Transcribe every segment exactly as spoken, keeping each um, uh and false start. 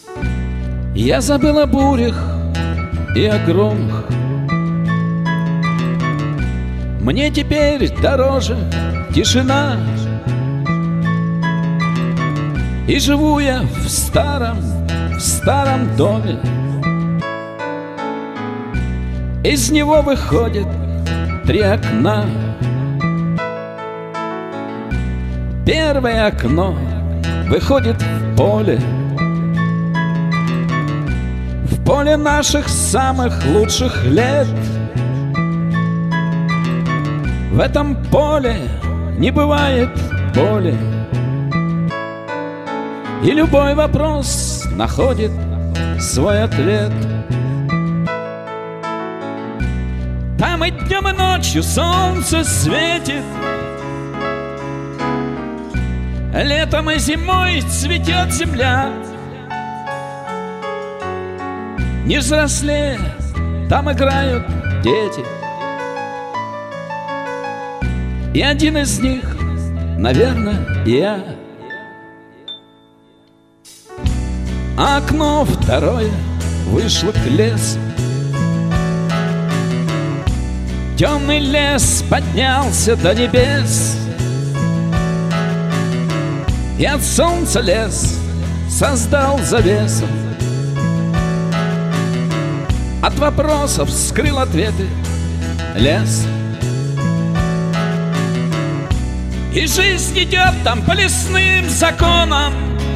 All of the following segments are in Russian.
Я забыл о бурях и о громах. Мне теперь дороже тишина. И живу я в старом, в старом доме. Из него выходит три окна. Первое окно выходит в поле. В поле наших самых лучших лет. В этом поле не бывает боли. И любой вопрос находит свой ответ. Там и днем, и ночью солнце светит. Летом и зимой цветет земля. Не взрослея, там играют дети. И один из них, наверное, я. А окно второе вышло к лесу. Темный лес поднялся до небес. И от солнца лес создал завесу. От вопросов скрыл ответы лес. И жизнь идет там по лесным законам.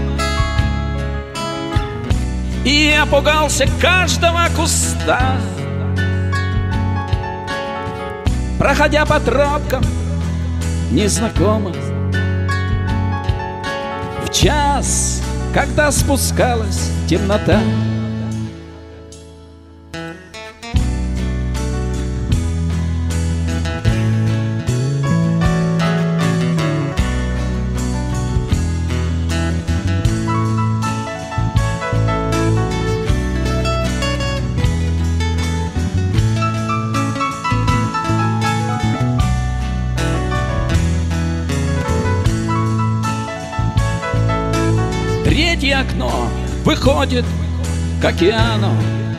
И я пугался каждого куста, проходя по тропкам незнакомых. В час, когда спускалась темнота. Третье окно выходит к океану.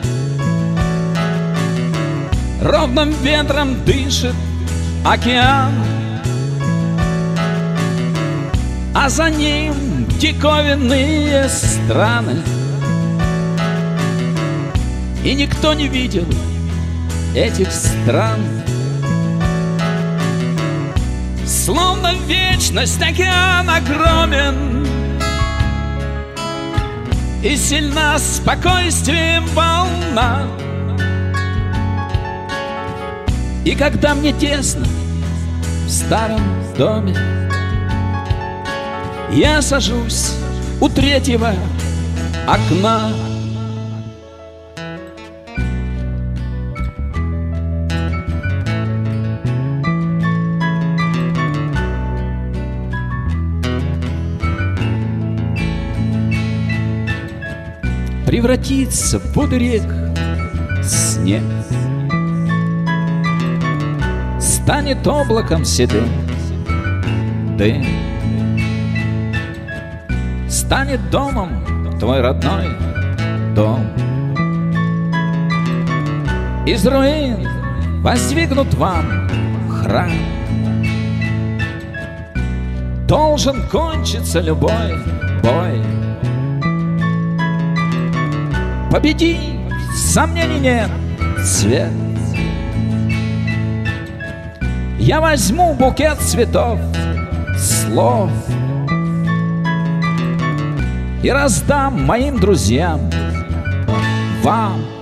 Ровным ветром дышит океан. А за ним диковинные страны. И никто не видел этих стран. Словно вечность океан огромен. И сильна спокойствием волна. И когда мне тесно в старом доме, я сажусь у третьего окна. Превратится в воды рек снег. Станет облаком седым дым. Станет домом твой родной дом. Из руин воздвигнут вам храм. Должен кончиться любой бой. Победи, сомнений нет, цвет. Я возьму букет цветов, слов и раздам моим друзьям, вам.